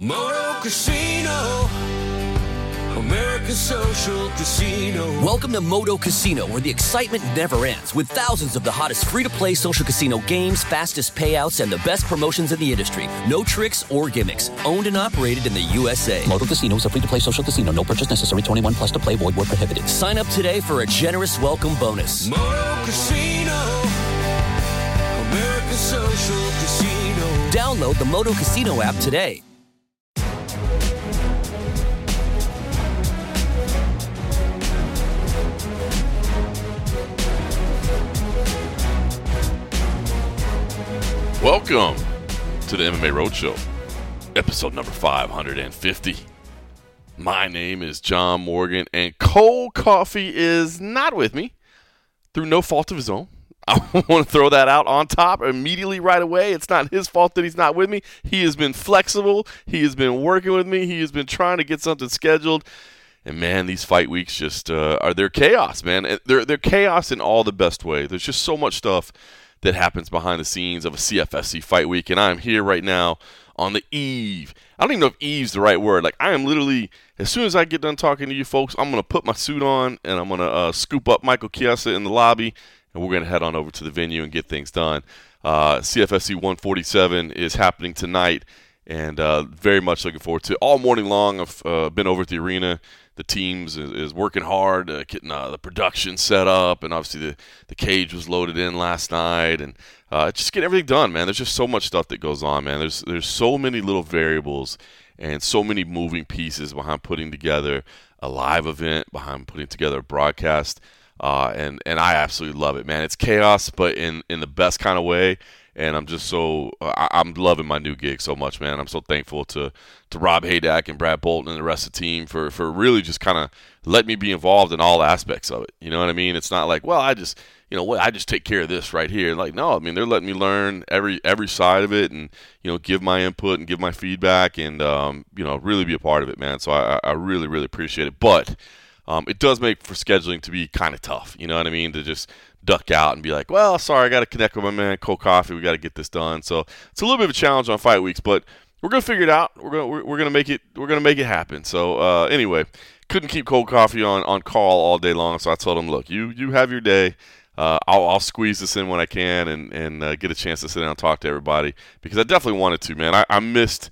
Moto Casino, America's social casino. Welcome to Moto Casino, where the excitement never ends, with thousands of the hottest free-to-play social casino games, fastest payouts, and the best promotions in the industry. No tricks or gimmicks. Owned and operated in the USA. Moto Casino is a free-to-play social casino. No purchase necessary. 21 plus to play. Void where prohibited. Sign up today for a generous welcome bonus. Moto Casino, America's social casino. Download the Moto Casino app today. Welcome to the MMA Roadshow, episode number 550. My name is John Morgan, and Cole Coffee is not with me through no fault of his own. I want to throw that out on top immediately right away. It's not his fault that he's not with me. He has been flexible. He has been working with me. He has been trying to get something scheduled. And, man, theyese fight weeks just they're chaos, man. They're chaos in all the best way. There's just so much stuff that happens behind the scenes of a CFFC fight week, and I'm here right now on the eve. I don't even know if eve's the right word. Like, I am literally, as soon as I get done talking to you folks, I'm going to put my suit on, and I'm going to scoop up Michael Chiesa in the lobby, and we're going to head on over to the venue and get things done. CFFC 147 is happening tonight, and very much looking forward to it. All morning long, I've been over at the arena. The teams is working hard, getting the production set up, and obviously the cage was loaded in last night, and just get everything done, man. There's just so much stuff that goes on, man. There's so many little variables and so many moving pieces behind putting together a live event, behind putting together a broadcast, and I absolutely love it, man. It's chaos, but in the best kind of way. And I'm just I'm loving my new gig so much, man. I'm so thankful to Rob Haydack and Brad Bolton and the rest of the team for really just kind of let me be involved in all aspects of it. You know what I mean? It's not like, well, I just take care of this right here. Like, no, I mean, they're letting me learn every side of it and, give my input and give my feedback and, really be a part of it, man. So I really, really appreciate it. But it does make for scheduling to be kind of tough. You know what I mean? To just duck out and be like, well, sorry, I got to connect with my man Cole Coffee. We got to get this done. So it's a little bit of a challenge on fight weeks, but we're gonna figure it out. We're gonna make it happen. So anyway, couldn't keep Cole Coffee on call all day long. So I told him, look, you have your day. I'll squeeze this in when I can and get a chance to sit down and talk to everybody because I definitely wanted to, man. I missed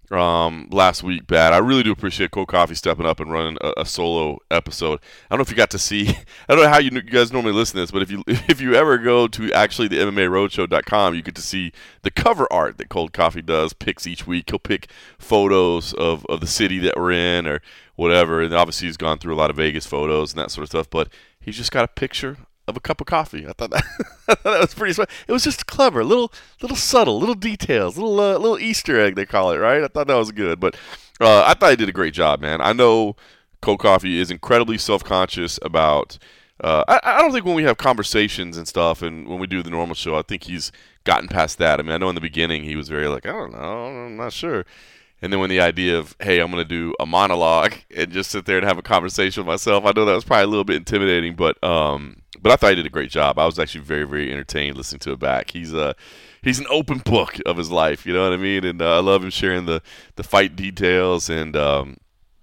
last week bad. I really do appreciate Cole Coffee stepping up and running a solo episode. I don't know if you got to see, I don't know how you guys normally listen to this, but if you ever go to actually the MMARoadshow.com, you get to see the cover art that Cole Coffee picks each week. He'll pick photos of the city that we're in or whatever, and obviously he's gone through a lot of Vegas photos and that sort of stuff, but he's just got a picture of a cup of coffee. I thought that was pretty smart. It was just clever, little subtle, little details, little Easter egg they call it, right? I thought that was good, but I thought he did a great job, man. I know Cole Coffee is incredibly self-conscious about. I don't think when we have conversations and stuff, and when we do the normal show, I think he's gotten past that. I mean, I know in the beginning he was very like, I don't know, I'm not sure. And then when the idea of, hey, I'm going to do a monologue and just sit there and have a conversation with myself, I know that was probably a little bit intimidating, but I thought he did a great job. I was actually very, very entertained listening to it back. He's an open book of his life, you know what I mean? And I love him sharing the fight details and the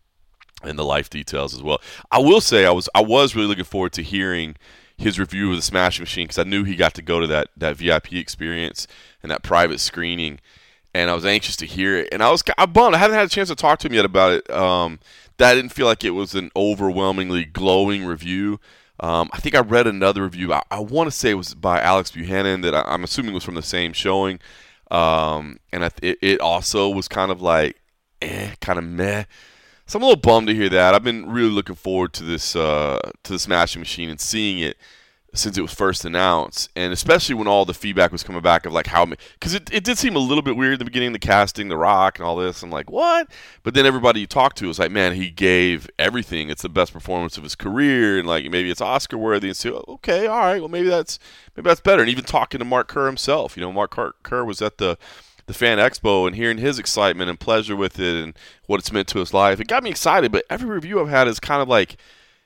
life details as well. I will say I was really looking forward to hearing his review of the Smashing Machine because I knew he got to go to that VIP experience and that private screening. And I was anxious to hear it. And I'm bummed. I haven't had a chance to talk to him yet about it. That didn't feel like it was an overwhelmingly glowing review. I think I read another review. I want to say it was by Alex Buchanan that I'm assuming was from the same showing. And it also was kind of like, kind of meh. So I'm a little bummed to hear that. I've been really looking forward to this, to the Smashing Machine and seeing it since it was first announced, and especially when all the feedback was coming back of like how, because it did seem a little bit weird in the beginning, the casting, The Rock, and all this. I'm like, what? But then everybody you talked to was like, man, he gave everything. It's the best performance of his career, and like maybe it's Oscar worthy. And so, okay, all right, well maybe that's better. And even talking to Mark Kerr himself, Mark Kerr was at the Fan Expo and hearing his excitement and pleasure with it and what it's meant to his life, it got me excited. But every review I've had is kind of like,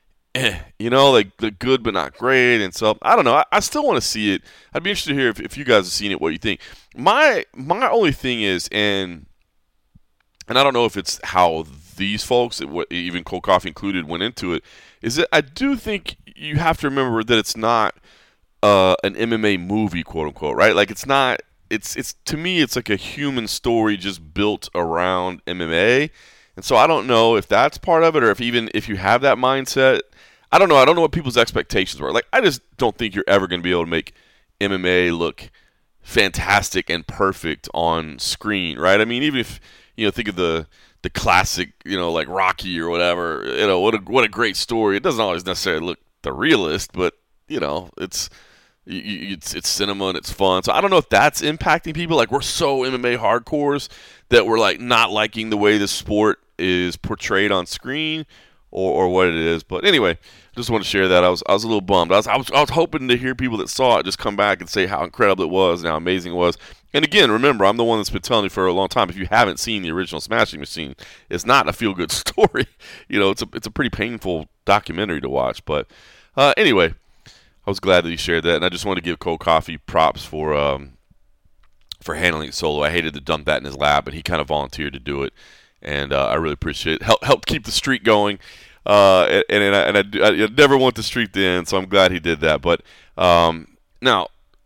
like the good but not great. And so I don't know. I still want to see it. I'd be interested to hear if you guys have seen it, what you think. My only thing is, and and I don't know if it's how these folks, even Cold Coffee included, went into it, is that I do think you have to remember that it's not an MMA movie, quote unquote, right? Like it's not. It's to me, it's like a human story just built around MMA, and so I don't know if that's part of it, or if you have that mindset. I don't know. I don't know what people's expectations were. Like I just don't think you're ever going to be able to make MMA look fantastic and perfect on screen, right? I mean, even if think of the classic, like Rocky or whatever, what a great story. It doesn't always necessarily look the realest, but it's cinema and it's fun. So I don't know if that's impacting people. Like we're so MMA hardcores that we're like not liking the way the sport is portrayed on screen, or what it is. But anyway, just want to share that. I was a little bummed. I was hoping to hear people that saw it just come back and say how incredible it was and how amazing it was. And again, remember, I'm the one that's been telling you for a long time. If you haven't seen the original Smashing Machine, it's not a feel-good story. It's a pretty painful documentary to watch. But anyway, I was glad that he shared that, and I just wanted to give Cold Coffee props for handling it solo. I hated to dump that in his lap, but he kind of volunteered to do it, and I really appreciate it. Helped keep the streak going, and I never want the streak to end, so I'm glad he did that. But now,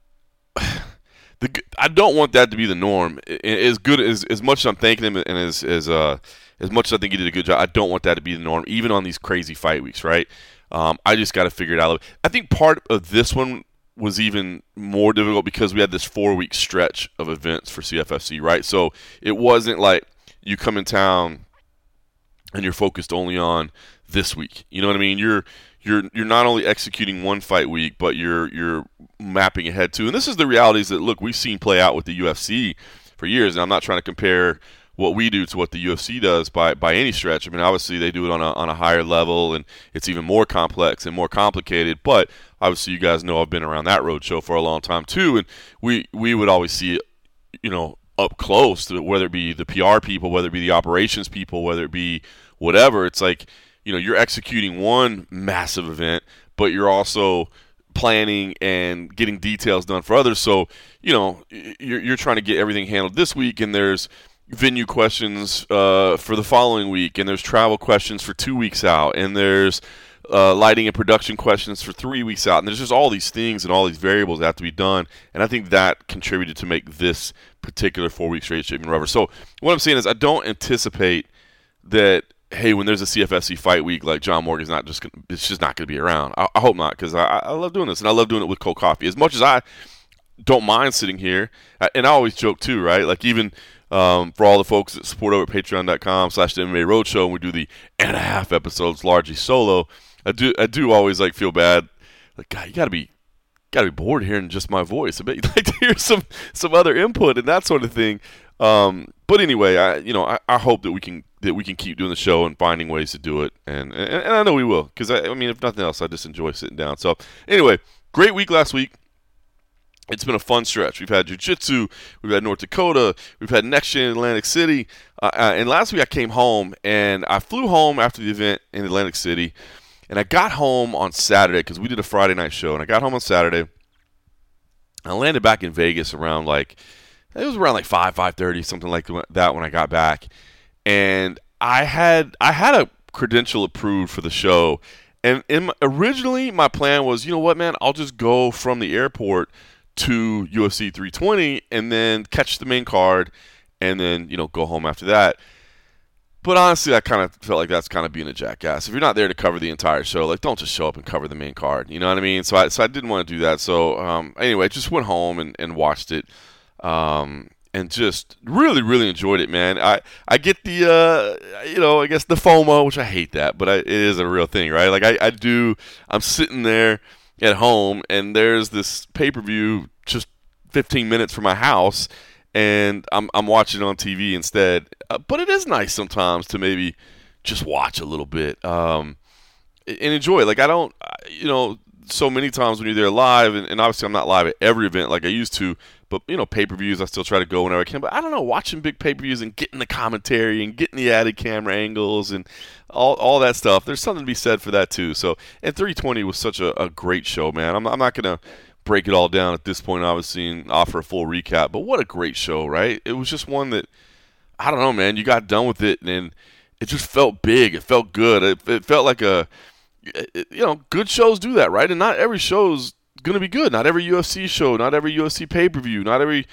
I don't want that to be the norm. As good as much as I'm thanking him, and as much as I think he did a good job, I don't want that to be the norm, even on these crazy fight weeks, right? I just got to figure it out. I think part of this one was even more difficult because we had this 4-week stretch of events for CFFC, right? So it wasn't like you come in town and you're focused only on this week. You know what I mean? You're not only executing one fight week, but you're mapping ahead too. And this is the realities that, look, we've seen play out with the UFC for years. And I'm not trying to compare what we do to what the UFC does by any stretch. I mean, obviously they do it on a higher level, and it's even more complex and more complicated. But obviously, you guys know I've been around that roadshow for a long time too, and we would always see it, up close, whether it be the PR people, whether it be the operations people, whether it be whatever. It's like you're executing one massive event, but you're also planning and getting details done for others. So you're trying to get everything handled this week, and there's venue questions for the following week, and there's travel questions for 2 weeks out, and there's lighting and production questions for 3 weeks out, and there's just all these things and all these variables that have to be done, and I think that contributed to make this particular 4-week straight shaping rubber. So what I'm saying is I don't anticipate that, hey, when there's a CFFC fight week, like John Morgan's it's just not going to be around. I hope not, because I love doing this, and I love doing it with Cold Coffee. As much as I don't mind sitting here, and I always joke too, right? Like even for all the folks that support over at patreon.com/MMA Roadshow, and we do the and a half episodes largely solo, I do always like feel bad. Like, God, you gotta be bored hearing just my voice. I bet you'd like to hear some other input and that sort of thing. But anyway, I hope that we can keep doing the show and finding ways to do it, and I know we will, because I mean, if nothing else, I just enjoy sitting down. So anyway, great week last week. It's been a fun stretch. We've had jiu-jitsu, we've had North Dakota, we've had Next Gen in Atlantic City, and last week I came home, and I flew home after the event in Atlantic City, and I got home on Saturday because we did a Friday night show, and I got home on Saturday. I landed back in Vegas around it was around 5:30, something like that when I got back, and I had a credential approved for the show, and originally my plan was, you know what, man, I'll just go from the airport to UFC 320 and then catch the main card and then go home after that. But honestly, I kind of felt like that's kind of being a jackass. If you're not there to cover the entire show, like, don't just show up and cover the main card. You know what I mean? So I didn't want to do that. So anyway, just went home and watched it, and just really, really enjoyed it, man. I get the I guess the FOMO, which I hate that, but it is a real thing, right? Like I'm sitting there at home, and there's this pay-per-view just 15 minutes from my house, and I'm watching it on TV instead. But it is nice sometimes to maybe just watch a little bit and enjoy it. Like, I don't, so many times when you're there live, and obviously I'm not live at every event like I used to, but, pay-per-views, I still try to go whenever I can. But I don't know, watching big pay-per-views and getting the commentary and getting the added camera angles and all that stuff, there's something to be said for that too. So, and 320 was such a great show, man. I'm not going to break it all down at this point, obviously, and offer a full recap, but what a great show, right? It was just one that I don't know, man. You got done with it, and it just felt big. It felt good. It felt like good shows do that, right? And not every show's going to be good. Not every UFC show, not every UFC pay-per-view, not every,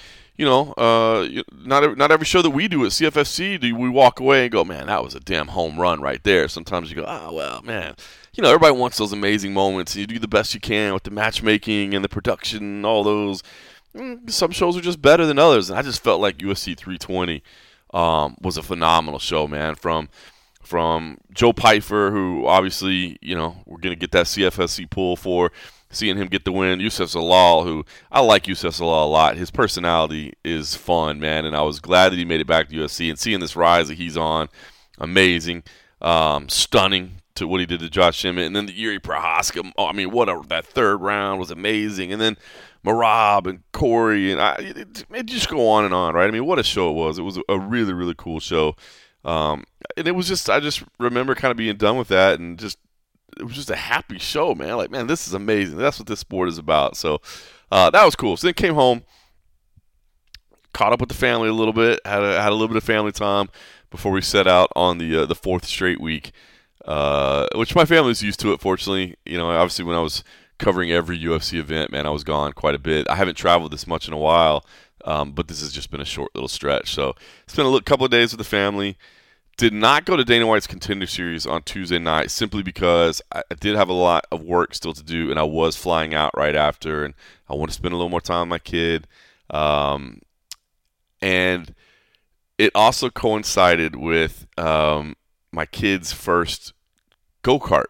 not every show that we do at CFFC do we walk away and go, man, that was a damn home run right there. Sometimes you go, oh, well, man. Everybody wants those amazing moments. You do the best you can with the matchmaking and the production and all those. Some shows are just better than others. And I just felt like UFC 320 was a phenomenal show, man. From Joe Pyfer, who obviously, we're going to get that CFFC pull for, seeing him get the win. Youssef Zalal, who I like Youssef Zalal a lot. His personality is fun, man, and I was glad that he made it back to UFC. And seeing this rise that he's on, amazing, stunning to what he did to Josh Emmett. And then the Yuri Prohaska, that third round was amazing. And then Merab and Corey, and it just go on and on, right? I mean, what a show it was. It was a really, really cool show. And it was just, I just remember kind of being done with that, and it was just a happy show, man. Like, man, this is amazing. That's what this sport is about. So that was cool. So then came home, caught up with the family a little bit, had a little bit of family time before we set out on the fourth straight week, which my family's used to it, fortunately. Obviously when I was covering every UFC event, man, I was gone quite a bit. I haven't traveled this much in a while, but this has just been a short little stretch. So spent a couple of days with the family. Did not go to Dana White's Contender Series on Tuesday night simply because I did have a lot of work still to do, and I was flying out right after, and I want to spend a little more time with my kid. And it also coincided with my kid's first go-kart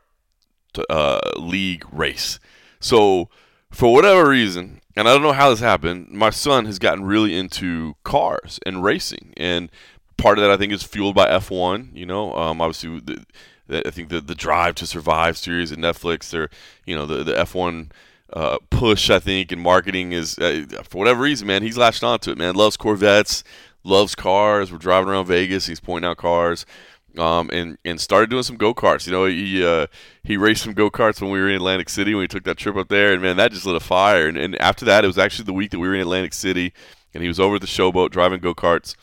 league race. So for whatever reason, and I don't know how this happened, my son has gotten really into cars and racing, and part of that I think is fueled by F1. Obviously I think the Drive to Survive series at Netflix, the F1 push, I think, and marketing is for whatever reason, man, he's latched onto it, man. Loves Corvettes, loves cars. We're driving around Vegas, he's pointing out cars, and started doing some go-karts. He raced some go-karts when we were in Atlantic City when we took that trip up there, and man, that just lit a fire. And after that, it was actually the week that we were in Atlantic City, and he was over at the Showboat driving go-karts.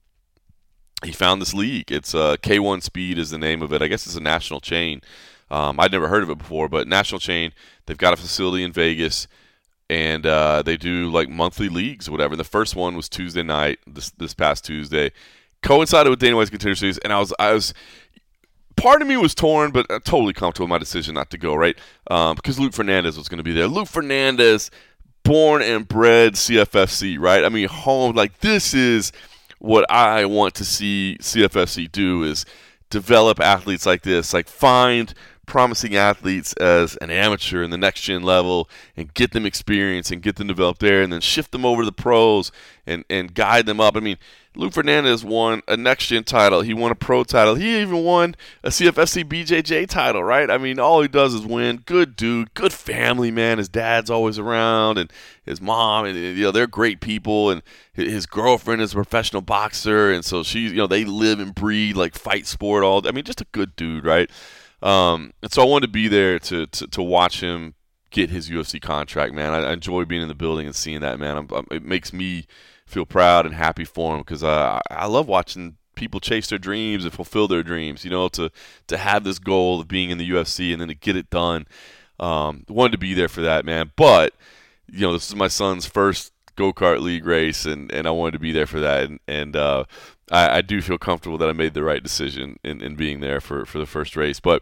He found this league. It's K1 Speed is the name of it. I guess it's a national chain. I'd never heard of it before, but national chain. They've got a facility in Vegas, and they do like monthly leagues or whatever. And the first one was Tuesday night, this past Tuesday. Coincided with Dana White's Contender Series, and I was part of me was torn, but totally comfortable with my decision not to go, right? Because Luke Fernandez was going to be there. Luke Fernandez, born and bred CFFC, right? I mean, home, like this is what I want to see CFFC do, is develop athletes like this, like find promising athletes as an amateur in the next gen level and get them experience and get them developed there, and then shift them over to the pros and guide them up. I mean, Luke Fernandez won a next gen title. He won a pro title. He even won a CFFC BJJ title, right? I mean, all he does is win. Good dude, good family, man. His dad's always around, and his mom, and they're great people, and his girlfriend is a professional boxer, and so she's, they live and breathe like fight sport all. I mean, just a good dude, right? And so I wanted to be there to watch him get his UFC contract, man. I enjoy being in the building and seeing that, man. It makes me feel proud and happy for him, because I love watching people chase their dreams and fulfill their dreams, to have this goal of being in the UFC and then to get it done. Wanted to be there for that, man. But, this is my son's first go-kart league race, and I wanted to be there for that. And I do feel comfortable that I made the right decision in being there for the first race. But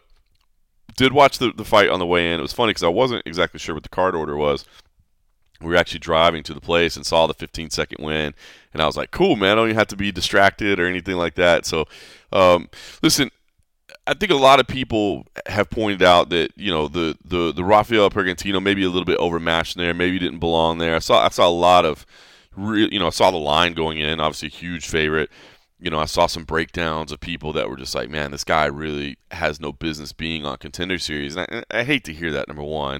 did watch the fight on the way in. It was funny because I wasn't exactly sure what the card order was. We were actually driving to the place and saw the 15-second win, and I was like, cool, man, I don't even have to be distracted or anything like that. So, listen, I think a lot of people have pointed out that, the Rafael Pergantino maybe a little bit overmatched there, maybe didn't belong there. I saw a lot of, I saw the line going in, obviously a huge favorite. I saw some breakdowns of people that were just like, man, this guy really has no business being on Contender Series. And I hate to hear that, number one.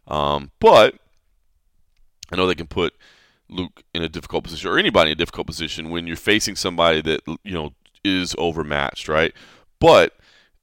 But I know they can put Luke in a difficult position, or anybody in a difficult position, when you're facing somebody that, is overmatched, right? But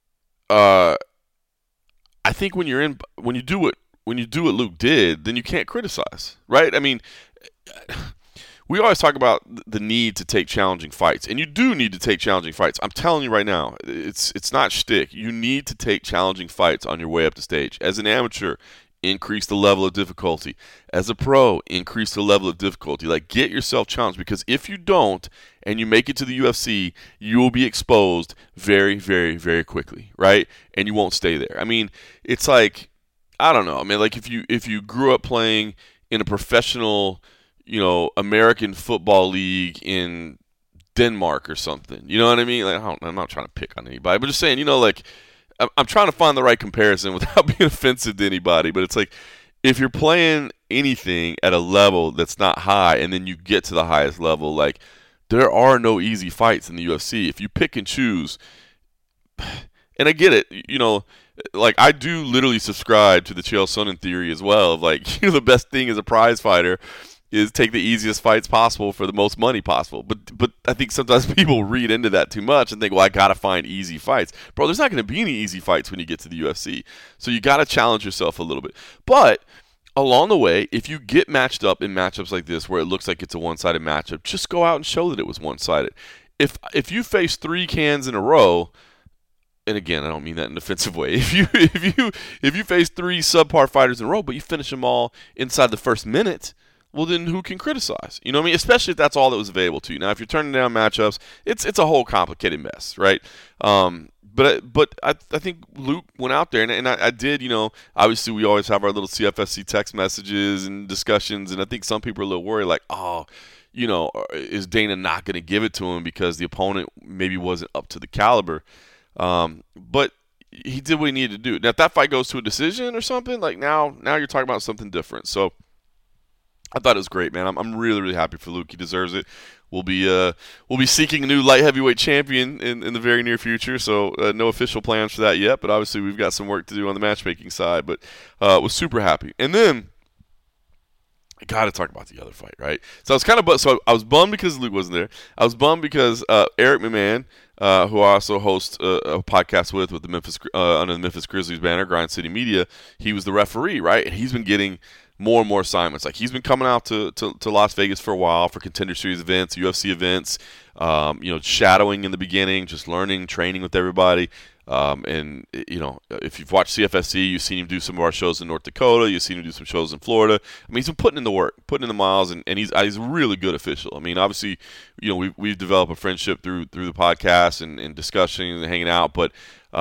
I think when you do what Luke did, then you can't criticize, right? I mean, we always talk about the need to take challenging fights, and you do need to take challenging fights. I'm telling you right now, it's not shtick. You need to take challenging fights on your way up the stage. As an amateur, increase the level of difficulty. As a pro, increase the level of difficulty. Like, get yourself challenged, because if you don't and you make it to the UFC, you will be exposed very, very, very quickly, right? And you won't stay there. I mean, it's like, I don't know. I mean, like if you grew up playing in a professional, American football league in Denmark or something, you know what I mean? Like, I'm not trying to pick on anybody, but just saying, like, I'm trying to find the right comparison without being offensive to anybody. But it's like, if you're playing anything at a level that's not high, and then you get to the highest level, like, there are no easy fights in the UFC. If you pick and choose, and I get it, like, I do literally subscribe to the Chael Sonnen theory as well, of like, the best thing as a prize fighter is take the easiest fights possible for the most money possible. But I think sometimes people read into that too much and think, well, I got to find easy fights. Bro, there's not going to be any easy fights when you get to the UFC. So you got to challenge yourself a little bit. But along the way, if you get matched up in matchups like this where it looks like it's a one-sided matchup, just go out and show that it was one-sided. If you face 3 cans in a row, and again, I don't mean that in an offensive way. If you face 3 subpar fighters in a row, but you finish them all inside the first minute, well, then who can criticize? You know what I mean? Especially if that's all that was available to you. Now, if you're turning down matchups, it's a whole complicated mess, right? But I think Luke went out there, and I did, obviously we always have our little CFFC text messages and discussions, and I think some people are a little worried, like, is Dana not going to give it to him because the opponent maybe wasn't up to the caliber? But he did what he needed to do. Now, if that fight goes to a decision or something, like now you're talking about something different. So I thought it was great, man. I'm really, really happy for Luke. He deserves it. We'll be seeking a new light heavyweight champion in the very near future. So no official plans for that yet, but obviously we've got some work to do on the matchmaking side. But was super happy. And then I got to talk about the other fight, right? So I was bummed because Luke wasn't there. I was bummed because Eric McMahon, who I also host a podcast with the Memphis under the Memphis Grizzlies banner, Grind City Media, he was the referee, right? And he's been getting more and more assignments. Like, he's been coming out to Las Vegas for a while for Contender Series events, UFC events, shadowing in the beginning, just learning, training with everybody. And if you've watched CFFC, you've seen him do some of our shows in North Dakota. You've seen him do some shows in Florida. I mean, he's been putting in the work, putting in the miles, and he's a really good official. I mean, obviously, we've developed a friendship through the podcast and discussion and hanging out. But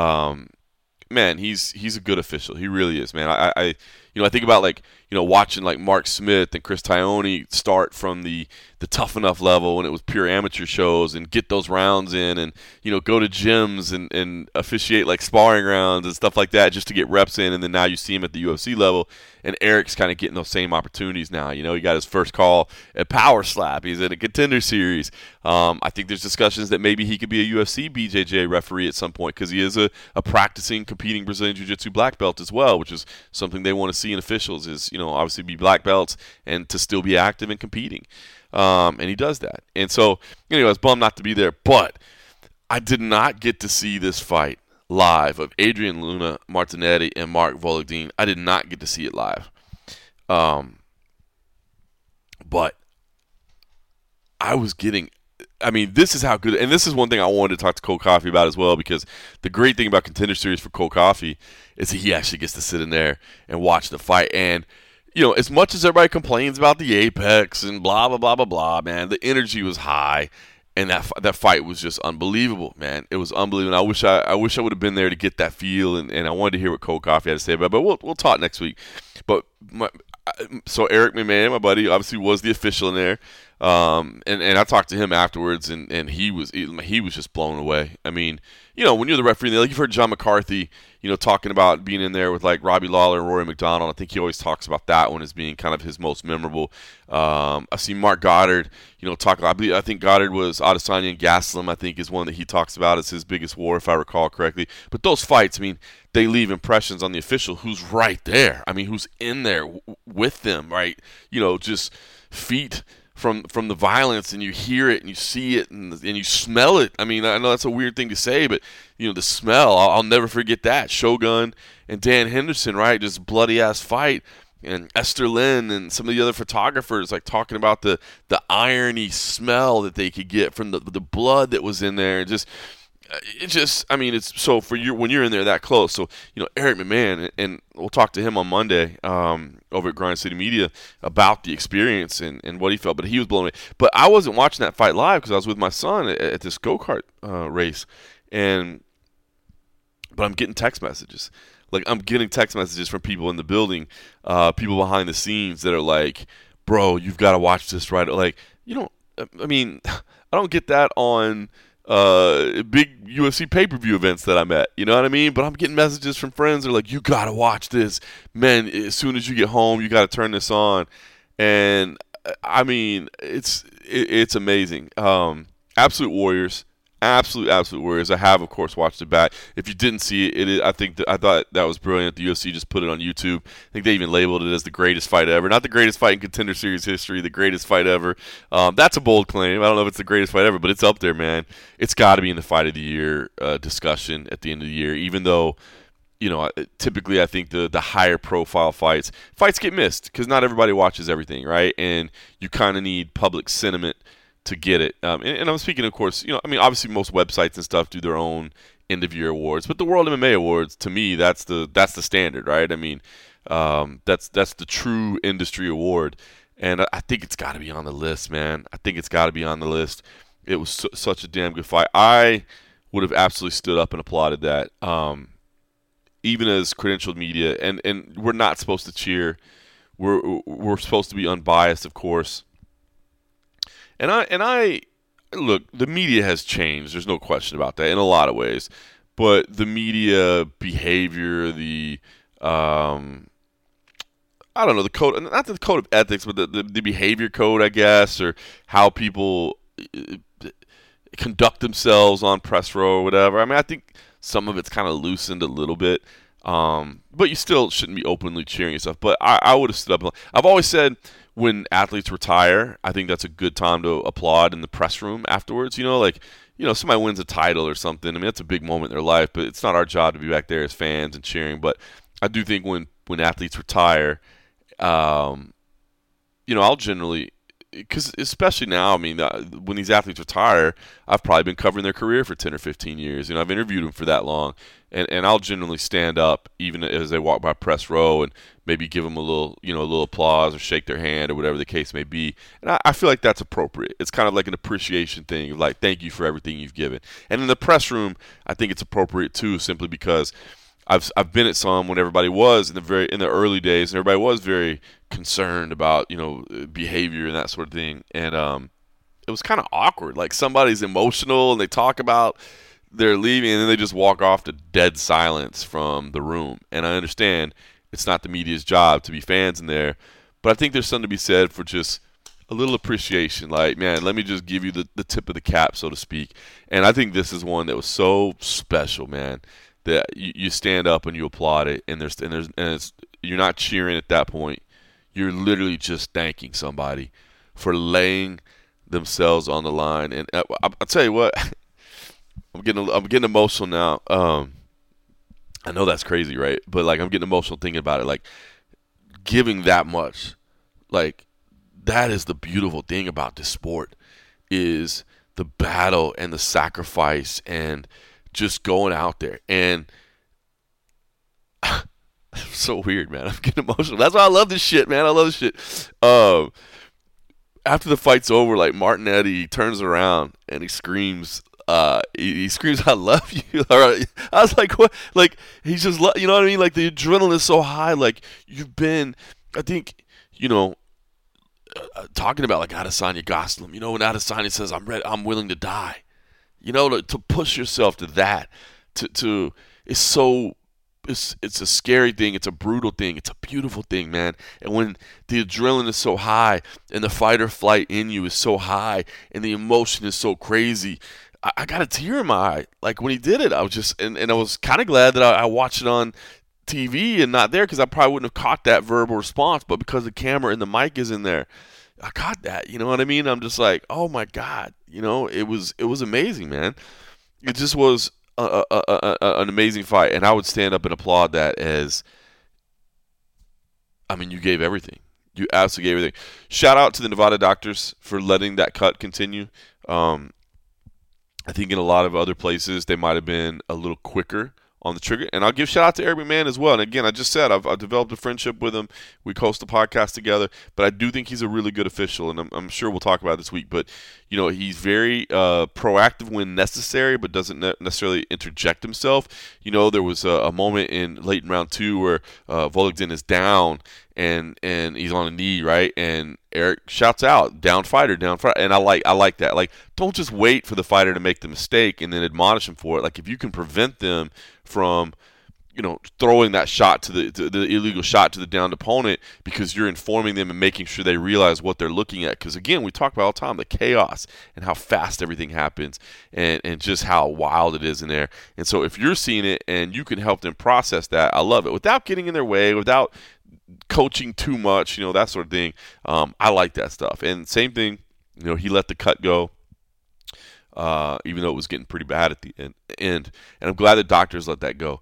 man, he's a good official. He really is, man. I think about, like, watching like Mark Smith and Chris Tione start from the tough enough level when it was pure amateur shows, and get those rounds in, and go to gyms and officiate like sparring rounds and stuff like that just to get reps in, and then now you see him at the UFC level, and Eric's kind of getting those same opportunities now. He got his first call at Power Slap. He's in a Contender Series. I think there's discussions that maybe he could be a UFC BJJ referee at some point, because he is a practicing, competing Brazilian Jiu-Jitsu black belt as well, which is something they want to see in officials, is obviously be black belts and to still be active and competing. And he does that. And so, I was bummed not to be there, but I did not get to see this fight live of Adrian Luna Martinetti and Mark Volodin. I did not get to see it live. But I was getting, this is how good, and this is one thing I wanted to talk to Cole Coffey about as well, because the great thing about Contender Series for Cole Coffey is that he actually gets to sit in there and watch the fight. And as much as everybody complains about the Apex and blah, blah, blah, blah, blah, man, the energy was high, and that fight was just unbelievable, man. It was unbelievable. I wish I would have been there to get that feel, and I wanted to hear what Cole Coffey had to say about it, but we'll talk next week. But so Eric McMahon, my buddy, obviously was the official in there, and I talked to him afterwards, and he was just blown away. I mean, when you're the referee, like, you've heard John McCarthy, talking about being in there with like Robbie Lawler and Rory McDonald. I think he always talks about that one as being kind of his most memorable. I've seen Mark Goddard, talk. I think Goddard was Adesanya and Gastelum, I think, is one that he talks about as his biggest war, if I recall correctly. But those fights, they leave impressions on the official who's right there. Who's in there with them, right? Just feet from the violence, and you hear it and you see it and you smell it. I know that's a weird thing to say, but the smell, I'll never forget that. Shogun and Dan Henderson, right? Just bloody ass fight. and Esther Lynn and some of the other photographers, like talking about the irony smell that they could get from the blood that was in there. It's so for you when you're in there that close. So, Eric McMahon, and we'll talk to him on Monday over at Grind City Media about the experience and what he felt. But he was blown away. But I wasn't watching that fight live because I was with my son at this go-kart race. But I'm getting text messages. Like, I'm getting text messages from people in the building, people behind the scenes that are like, bro, you've got to watch this right. Like, I don't get that on big UFC pay-per-view events that I'm at, you know what I mean? But I'm getting messages from friends that are like, you got to watch this. Man, as soon as you get home, you got to turn this on. And, it's amazing. Absolute Warriors. Absolute Warriors. I have, of course, watched it back. If you didn't see it, I thought that was brilliant. The UFC just put it on YouTube. I think they even labeled it as the greatest fight ever. Not the greatest fight in Contender Series history, the greatest fight ever. That's a bold claim. I don't know if it's the greatest fight ever, but it's up there, man. It's got to be in the Fight of the Year discussion at the end of the year, even though, typically I think the higher profile fights get missed because not everybody watches everything, right? And you kind of need public sentiment to get it. And I'm speaking, of course, obviously most websites and stuff do their own end of year awards, but the World MMA Awards, to me, that's the standard, right? That's the true industry award, and I think it's got to be on the list, man. I think it's got to be on the list. It was such a damn good fight. I would have absolutely stood up and applauded that, even as credentialed media, and we're not supposed to cheer. We're supposed to be unbiased, of course. And I look, the media has changed. There's no question about that in a lot of ways. But the media behavior, the code, not the code of ethics, but the behavior code, I guess, or how people conduct themselves on press row or whatever. I think some of it's kind of loosened a little bit. But you still shouldn't be openly cheering yourself. But I would have stood up. I've always said, when athletes retire, I think that's a good time to applaud in the press room afterwards. Somebody wins a title or something. That's a big moment in their life, but it's not our job to be back there as fans and cheering. But I do think when athletes retire, I'll generally, because especially now, when these athletes retire, I've probably been covering their career for 10 or 15 years. I've interviewed them for that long. And I'll generally stand up even as they walk by press row and maybe give them a little applause or shake their hand or whatever the case may be. And I feel like that's appropriate. It's kind of like an appreciation thing, like thank you for everything you've given. And in the press room, I think it's appropriate too, simply because I've been at some when everybody was in the early days, and everybody was very concerned about behavior and that sort of thing. And it was kind of awkward. Like somebody's emotional and they talk about they're leaving, and then they just walk off to dead silence from the room. And I understand it's not the media's job to be fans in there, but I think there's something to be said for just a little appreciation. Like, man, let me just give you the tip of the cap, so to speak. And I think this is one that was so special, man, that you stand up and you applaud it, and you're not cheering at that point. You're literally just thanking somebody for laying themselves on the line. And I'll tell you what. I'm getting emotional now. I know that's crazy, right? But I'm getting emotional thinking about it. Like, giving that much, that is the beautiful thing about this sport, is the battle and the sacrifice and just going out there. And so weird, man. I'm getting emotional. That's why I love this shit, man. I love this shit. After the fight's over, Martinetti turns around and he screams. He screams, "I love you!" I was like, "What?" He's just, you know what I mean? The adrenaline is so high. You've been, I think, talking about Adesanya Gastelum. When Adesanya says, "I'm ready, I'm willing to die," to push yourself to that, it's a scary thing. It's a brutal thing. It's a beautiful thing, man. And when the adrenaline is so high and the fight or flight in you is so high and the emotion is so crazy, I got a tear in my eye. When he did it, I was just, and I was kind of glad that I watched it on TV and not there, because I probably wouldn't have caught that verbal response. But because the camera and the mic is in there, I caught that. You know what I mean? I'm just like, oh my God. It was amazing, man. It just was an amazing fight, and I would stand up and applaud that as I mean, you gave everything. You absolutely gave everything. Shout out to the Nevada doctors for letting that cut continue. I think in a lot of other places they might have been a little quicker on the trigger. And I'll give shout out to Eric McMahon as well. And again, I just said I've developed a friendship with him. We host a podcast together. But I do think he's a really good official, and I'm sure we'll talk about it this week. But, he's very proactive when necessary, but doesn't necessarily interject himself. There was a moment late in round 2 where Volkdin is down, and he's on a knee, right? And Eric shouts out, down fighter. And I like that. Like, don't just wait for the fighter to make the mistake and then admonish him for it. Like, if you can prevent them from, throwing that shot to the illegal shot to the downed opponent because you're informing them and making sure they realize what they're looking at. Because, again, we talk about all the time the chaos and how fast everything happens and just how wild it is in there. And so if you're seeing it and you can help them process that, I love it. Without getting in their way, without coaching too much, that sort of thing. I like that stuff. And same thing, he let the cut go. Even though it was getting pretty bad at the end. And I'm glad the doctors let that go.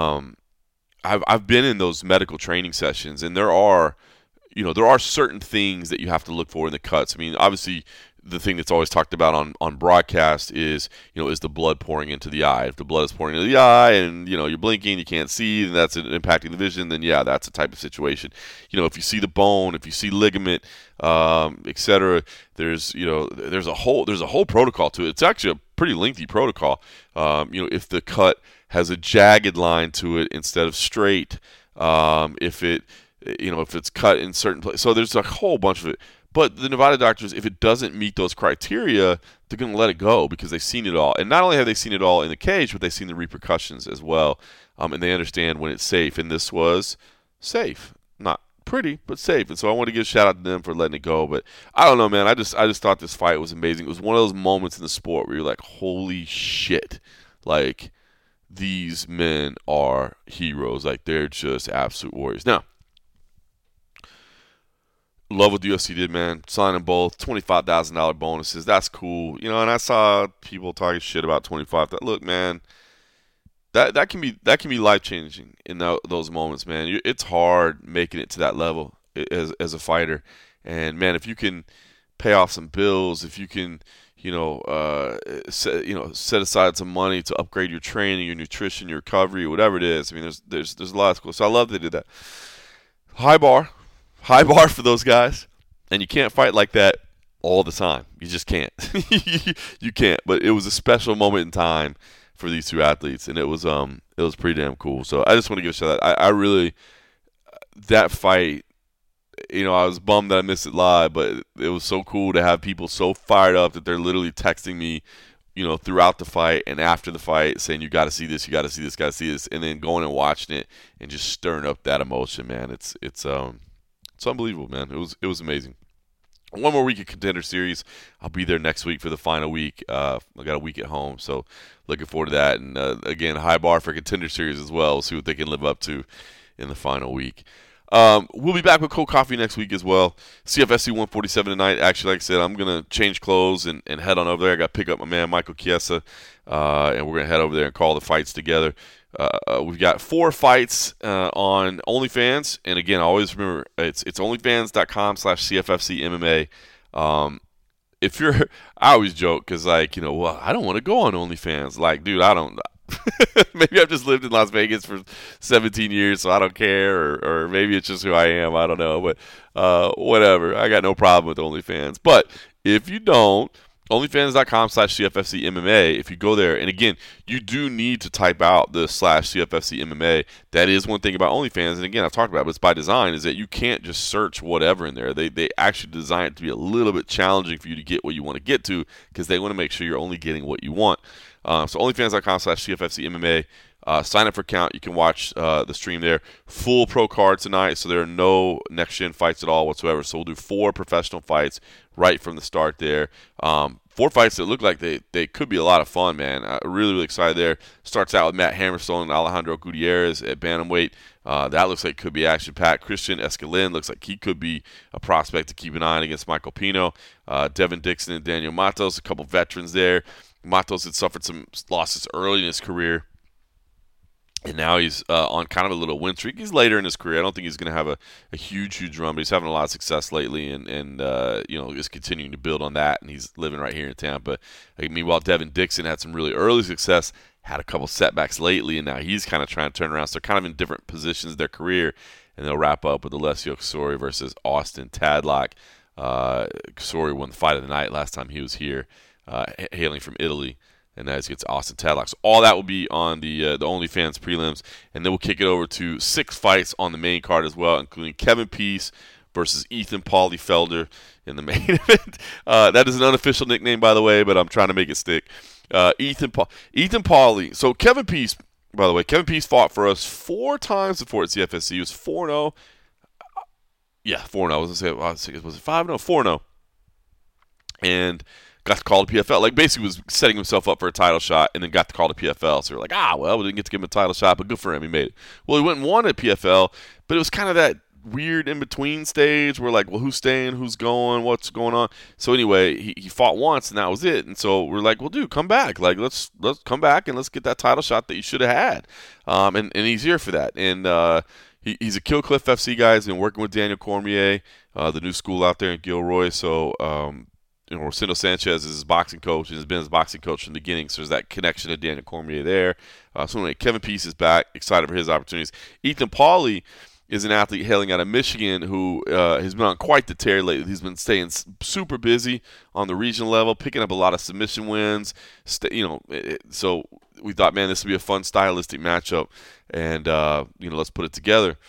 I've been in those medical training sessions, and there are certain things that you have to look for in the cuts. I mean, obviously, the thing that's always talked about on broadcast is the blood pouring into the eye. If the blood is pouring into the eye and, you're blinking, you can't see, and that's impacting the vision, then yeah, that's a type of situation. If you see the bone, if you see ligament, etc., there's a whole protocol to it. It's actually a pretty lengthy protocol. If the cut has a jagged line to it instead of straight, if it's cut in certain places. So there's a whole bunch of it. But the Nevada doctors, if it doesn't meet those criteria, they're going to let it go because they've seen it all. And not only have they seen it all in the cage, but they've seen the repercussions as well. And they understand when it's safe. And this was safe. Not pretty, but safe. And so I want to give a shout out to them for letting it go. But I don't know, man. I just thought this fight was amazing. It was one of those moments in the sport where you're like, holy shit. Like, these men are heroes. Like, they're just absolute warriors. Now, love what the UFC did, man. Signing both $25,000 bonuses. That's cool. And I saw people talking shit about 25. Look, man, that can be life changing in those moments, man. It's hard making it to that level as a fighter, and man, if you can pay off some bills, if you can, set aside some money to upgrade your training, your nutrition, your recovery, whatever it is. I mean, there's a lot of cool. So I love they did that. High bar for those guys, and you can't fight like that all the time. You just can't. You can't. But it was a special moment in time for these two athletes, and it was pretty damn cool. So I just want to give a shout out. I really, that fight, I was bummed that I missed it live, but it was so cool to have people so fired up that they're literally texting me, throughout the fight and after the fight saying, you got to see this, you got to see this, got to see this, and then going and watching it and just stirring up that emotion, man. It's unbelievable, man. It was amazing. One more week of Contender Series. I'll be there next week for the final week. I got a week at home, so looking forward to that. And again, high bar for Contender Series as well. We'll see what they can live up to in the final week. We'll be back with Cold Coffee next week as well. CFFC 147 tonight. Actually, like I said, I'm going to change clothes and head on over there. I got to pick up my man Michael Chiesa, and we're going to head over there and call the fights together. We've got 4 fights on OnlyFans, and again, always remember it's onlyfans.com/CFFC MMA. If you're, I always joke because I don't want to go on OnlyFans. Like, dude, I don't. Maybe I've just lived in Las Vegas for 17 years, so I don't care, or maybe it's just who I am. I don't know, but whatever. I got no problem with OnlyFans. But if you don't, onlyfans.com/CFFC MMA. If you go there, and again, you do need to type out the /CFFC MMA. That is one thing about OnlyFans, and again, I've talked about it, but it's by design, is that you can't just search whatever in there. They actually design it to be a little bit challenging for you to get what you want to get to, because they want to make sure you're only getting what you want. So onlyfans.com/CFFC MMA. Sign up for account. You can watch the stream there. Full pro card tonight, so there are no next-gen fights at all whatsoever. So we'll do 4 professional fights right from the start there. 4 fights that look like they could be a lot of fun, man. Really, really excited there. Starts out with Matt Hammerstone and Alejandro Gutierrez at bantamweight. That looks like it could be action-packed. Christian Escalin looks like he could be a prospect to keep an eye on against Michael Pino. Devin Dixon and Daniel Matos, a couple veterans there. Matos had suffered some losses early in his career. And now he's on kind of a little win streak. He's later in his career. I don't think he's going to have a huge run, but he's having a lot of success lately, and is continuing to build on that. And he's living right here in Tampa. Meanwhile, Devin Dixon had some really early success, had a couple setbacks lately, and now he's kind of trying to turn around. So they're kind of in different positions of their career, and they'll wrap up with Alessio Casori versus Austin Tadlock. Casori won the fight of the night last time he was here, hailing from Italy. And now he gets Austin Tadlock. So all that will be on the OnlyFans prelims. And then we'll kick it over to 6 fights on the main card as well, including Kevin Peace versus Ethan Paulie Felder in the main event. That is an unofficial nickname, by the way, but I'm trying to make it stick. Ethan Paulie. So Kevin Peace, by the way, fought for us 4 times before at CFSC. He was 4-0. Yeah, 4-0. I was going to say, was it 5-0? 4-0. And got the call to PFL. Like, basically was setting himself up for a title shot and then got the call to PFL. So we're like, we didn't get to give him a title shot, but good for him. He made it. Well, he went and won at PFL, but it was kind of that weird in-between stage where, like, well, who's staying, who's going, what's going on? So anyway, he fought once, and that was it. And so we're like, well, dude, come back. Like, let's come back and let's get that title shot that you should have had. And he's here for that. And he's a Kill Cliff FC guy. He's been working with Daniel Cormier, the new school out there in Gilroy. So, Rosendo Sanchez is his boxing coach and has been his boxing coach from the beginning, so there's that connection to Daniel Cormier there. So anyway, Kevin Peace is back, excited for his opportunities. Ethan Paulie is an athlete hailing out of Michigan who has been on quite the tear lately. He's been staying super busy on the regional level, picking up a lot of submission wins. So we thought, man, this would be a fun stylistic matchup, and let's put it together.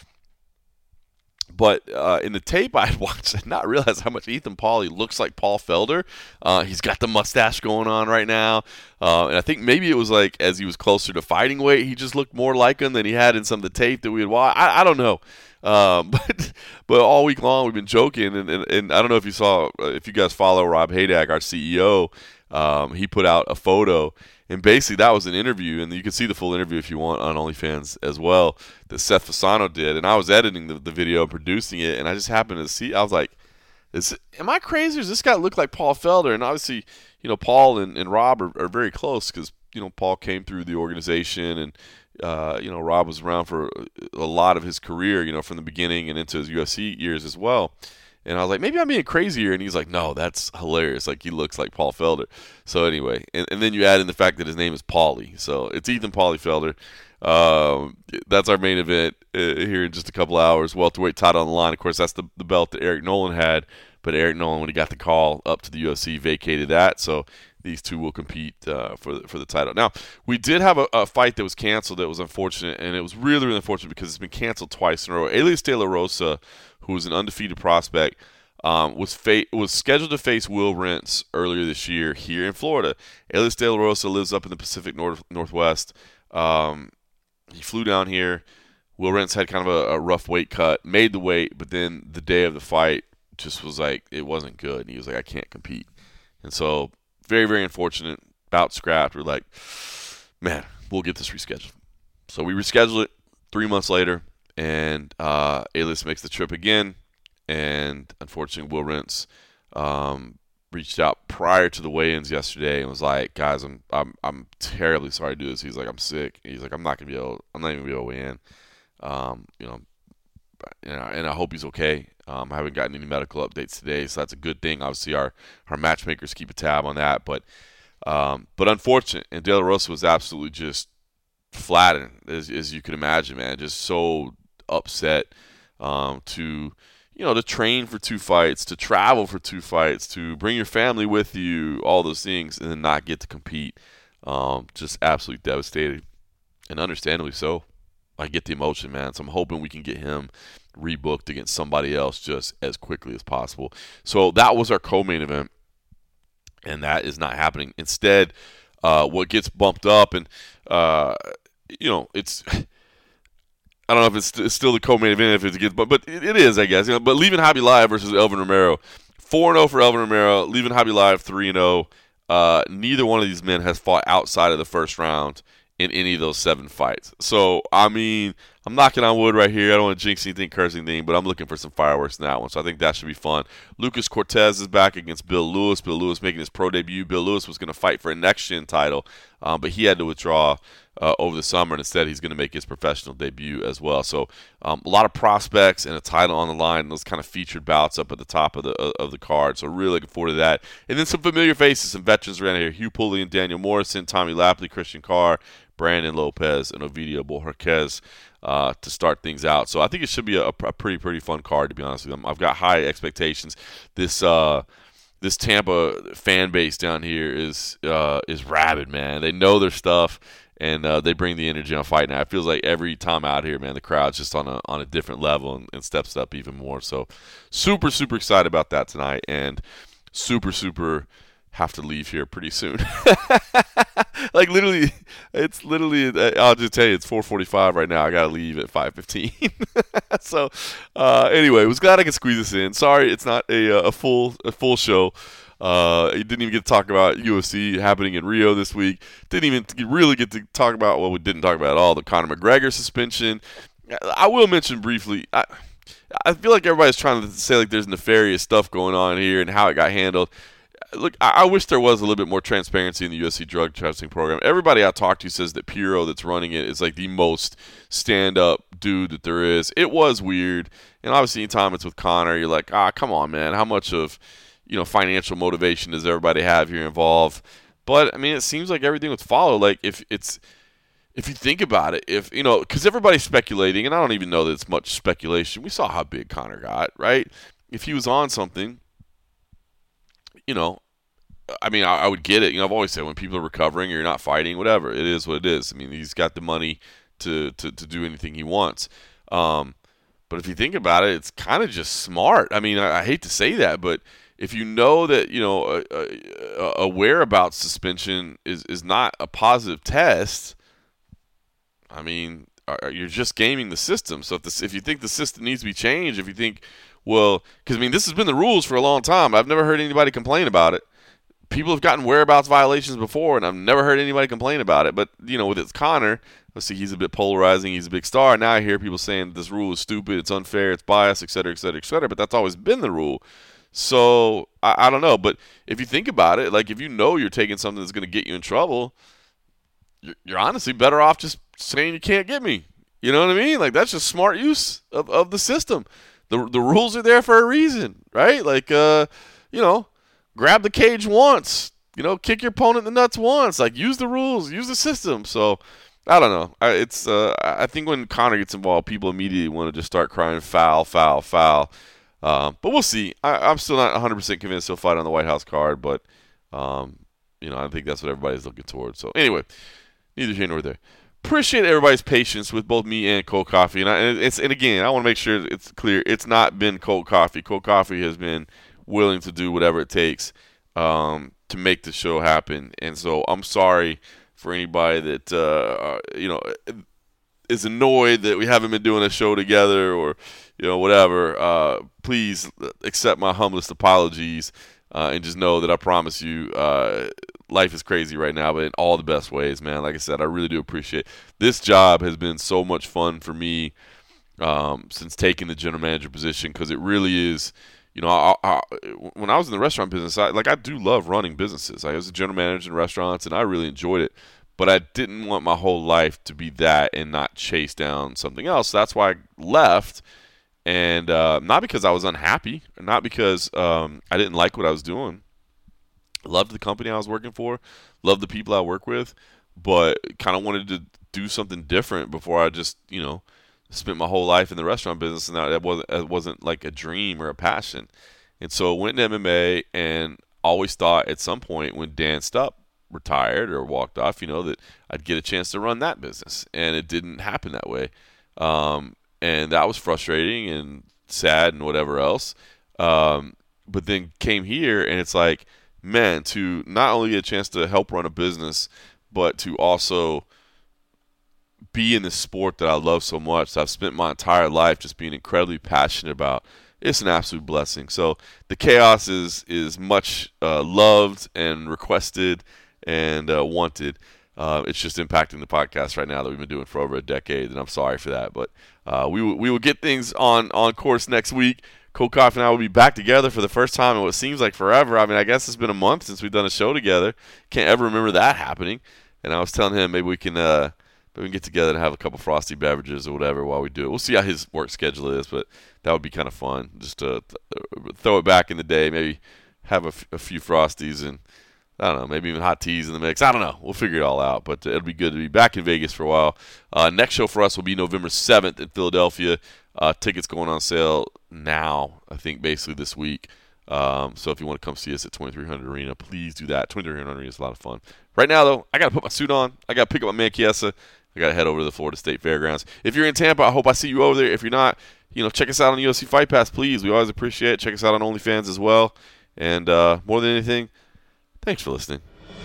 But in the tape I had watched, I did not realize how much Ethan Paulie looks like Paul Felder. He's got the mustache going on right now. And I think maybe it was like as he was closer to fighting weight, he just looked more like him than he had in some of the tape that we had watched. I don't know. But all week long we've been joking. And I don't know if you guys follow Rob Hadak, our CEO. He put out a photo. And basically, that was an interview, and you can see the full interview if you want on OnlyFans as well, that Seth Fasano did. And I was editing the video and producing it, and I just happened to see, I was like, am I crazy, or does this guy look like Paul Felder? And obviously, Paul and Rob are very close because, Paul came through the organization, and, Rob was around for a lot of his career, from the beginning and into his UFC years as well. And I was like, maybe I'm being crazy here. And he's like, no, that's hilarious. Like, he looks like Paul Felder. So anyway, and then you add in the fact that his name is Paulie. So it's Ethan Paulie Felder. That's our main event here in just a couple hours. Welterweight title on the line. Of course, that's the belt that Eric Nolan had. But Eric Nolan, when he got the call up to the UFC, vacated that. So these two will compete for the title. Now, we did have a fight that was canceled that was unfortunate. And it was really, really unfortunate because it's been canceled twice in a row. Elias De La Rosa, who was an undefeated prospect, was scheduled to face Will Rentz earlier this year here in Florida. Elias De La Rosa lives up in the Pacific Northwest. He flew down here. Will Rentz had kind of a rough weight cut, made the weight, but then the day of the fight just was like, it wasn't good. And he was like, I can't compete. And so, very, very unfortunate. Bout scrapped. We're like, man, we'll get this rescheduled. So we rescheduled it 3 months later. And Elias makes the trip again, and unfortunately, Will Rentz reached out prior to the weigh-ins yesterday and was like, "Guys, I'm terribly sorry to do this." He's like, "I'm sick." He's like, I'm not even gonna be able to weigh in. And I hope he's okay. I haven't gotten any medical updates today, so that's a good thing. Obviously, our matchmakers keep a tab on that, but unfortunate. And De La Rosa was absolutely just flattened, as you can imagine, man. Just so upset to train for 2 fights, to travel for 2 fights, to bring your family with you, all those things, and then not get to compete. Just absolutely devastated, and understandably so. I get the emotion, man. So I'm hoping we can get him rebooked against somebody else just as quickly as possible. So that was our co-main event, and that is not happening. Instead, what gets bumped up, and it's I don't know if it's still the co-main event if it gets, but it is, I guess. But Leaving Khabibulov versus Elvin Romero, 4-0 for Elvin Romero. Leaving Khabibulov 3-0. Neither one of these men has fought outside of the first round in any of those 7 fights. So I mean, I'm knocking on wood right here. I don't want to jinx anything, curse anything, but I'm looking for some fireworks in that one. So I think that should be fun. Lucas Cortez is back against Bill Lewis. Bill Lewis making his pro debut. Bill Lewis was going to fight for a next-gen title, but he had to withdraw over the summer, and instead he's going to make his professional debut as well. So a lot of prospects and a title on the line, those kind of featured bouts up at the top of the card. So really looking forward to that. And then some familiar faces, some veterans around here: Hugh Pulley and Daniel Morrison, Tommy Lapley, Christian Carr, Brandon Lopez, and Ovidio Bojarquez to start things out. So I think it should be a pretty fun card, to be honest with them. I've got high expectations. This Tampa fan base down here is rabid, man. They know their stuff, and they bring the energy on Fight Night. It feels like every time out here, man, the crowd's just on a different level and steps up even more. So super excited about that tonight, and super have to leave here pretty soon. Like literally, I'll just tell you, it's 4:45 right now. I gotta leave at 5:15. So anyway, was glad I could squeeze this in. Sorry, it's not a full show. You didn't even get to talk about UFC happening in Rio this week. Didn't even really get to talk about, well, we didn't talk about at all, the Conor McGregor suspension. I will mention briefly, I feel like everybody's trying to say like there's nefarious stuff going on here and how it got handled. Look, I wish there was a little bit more transparency in the UFC drug testing program. Everybody I talk to says that Piro, that's running it, is like the most stand-up dude that there is. It was weird, and obviously anytime it's with Conor, you're like, come on, man. How much of financial motivation does everybody have here involved? But I mean, it seems like everything was followed. Like if you think about it, because everybody's speculating, and I don't even know that it's much speculation. We saw how big Conor got, right? If he was on something, I mean, I would get it. I've always said when people are recovering or you're not fighting, whatever, it is what it is. I mean, he's got the money to do anything he wants. But if you think about it, it's kind of just smart. I mean, I hate to say that, but if you know that, a whereabouts suspension is not a positive test, I mean, you're just gaming the system. So if you think the system needs to be changed, if you think, well, because, I mean, this has been the rules for a long time. I've never heard anybody complain about it. People have gotten whereabouts violations before, and I've never heard anybody complain about it. But, with it's Conor, let's see, he's a bit polarizing. He's a big star. Now I hear people saying this rule is stupid, it's unfair, it's biased, et cetera, et cetera, et cetera. But that's always been the rule. So, I don't know. But if you think about it, like if you're taking something that's going to get you in trouble, you're honestly better off just saying you can't get me. You know what I mean? Like that's just smart use of the system. The rules are there for a reason, right? Like, grab the cage once, kick your opponent in the nuts once. Like, use the rules, use the system. So, I don't know. I think when Conor gets involved, people immediately want to just start crying foul, foul, foul. But we'll see. I'm still not 100% convinced he'll fight on the White House card, but, I think that's what everybody's looking towards. So, anyway, neither here nor there. Appreciate everybody's patience with both me and Cold Coffee, and again, I want to make sure it's clear. It's not been Cold Coffee. Cold Coffee has been willing to do whatever it takes to make the show happen, and so I'm sorry for anybody that is annoyed that we haven't been doing a show together or whatever. Please accept my humblest apologies and just know that I promise you. Life is crazy right now, but in all the best ways, man. Like I said, I really do appreciate it. This job has been so much fun for me since taking the general manager position because it really is, when I was in the restaurant business, I do love running businesses. I was a general manager in restaurants, and I really enjoyed it. But I didn't want my whole life to be that and not chase down something else. That's why I left, and not because I was unhappy, not because I didn't like what I was doing. Loved the company I was working for, loved the people I work with, but kind of wanted to do something different before I just, spent my whole life in the restaurant business, and it wasn't like a dream or a passion. And so I went into MMA and always thought at some point when Dan Stupp retired or walked off, that I'd get a chance to run that business, and it didn't happen that way. And that was frustrating and sad and whatever else. But then came here, and it's like, man, to not only get a chance to help run a business, but to also be in this sport that I love so much, that I've spent my entire life just being incredibly passionate about, it's an absolute blessing. So the chaos is much loved and requested and wanted. It's just impacting the podcast right now that we've been doing for over a decade, and I'm sorry for that. But we will get things on course next week. Cold Coffee and I will be back together for the first time in what seems like forever. I mean, I guess it's been a month since we've done a show together. Can't ever remember that happening. And I was telling him maybe we can But we can get together and have a couple frosty beverages or whatever while we do it. We'll see how his work schedule is, but that would be kind of fun. Just to throw it back in the day, maybe have a few frosties and, I don't know, maybe even hot teas in the mix. I don't know. We'll figure it all out, but it'll be good to be back in Vegas for a while. Next show for us will be November 7th in Philadelphia. Tickets going on sale now, I think, basically this week. So if you want to come see us at 2300 Arena, please do that. 2300 Arena is a lot of fun. Right now, though, I got to put my suit on. I got to pick up my man Chiesa. I got to head over to the Florida State Fairgrounds. If you're in Tampa, I hope I see you over there. If you're not, check us out on UFC Fight Pass, please. We always appreciate it. Check us out on OnlyFans as well. And more than anything, thanks for listening.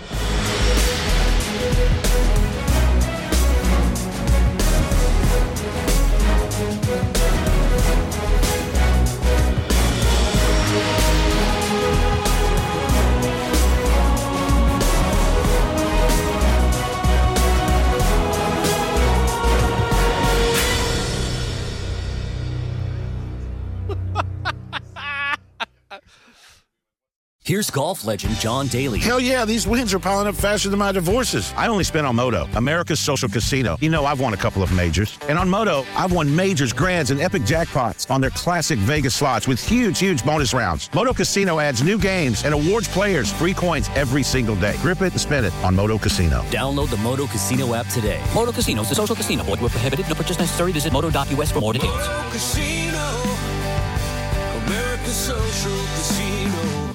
Here's golf legend John Daly. Hell yeah, these wins are piling up faster than my divorces. I only spent on Moto, America's social casino. I've won a couple of majors. And on Moto, I've won majors, grands, and epic jackpots on their classic Vegas slots with huge bonus rounds. Moto Casino adds new games and awards players free coins every single day. Grip it and spin it on Moto Casino. Download the Moto Casino app today. Moto Casino is a social casino. Void where prohibited. No purchase necessary. Visit moto.us for more details. Moto Casino, America's social casino.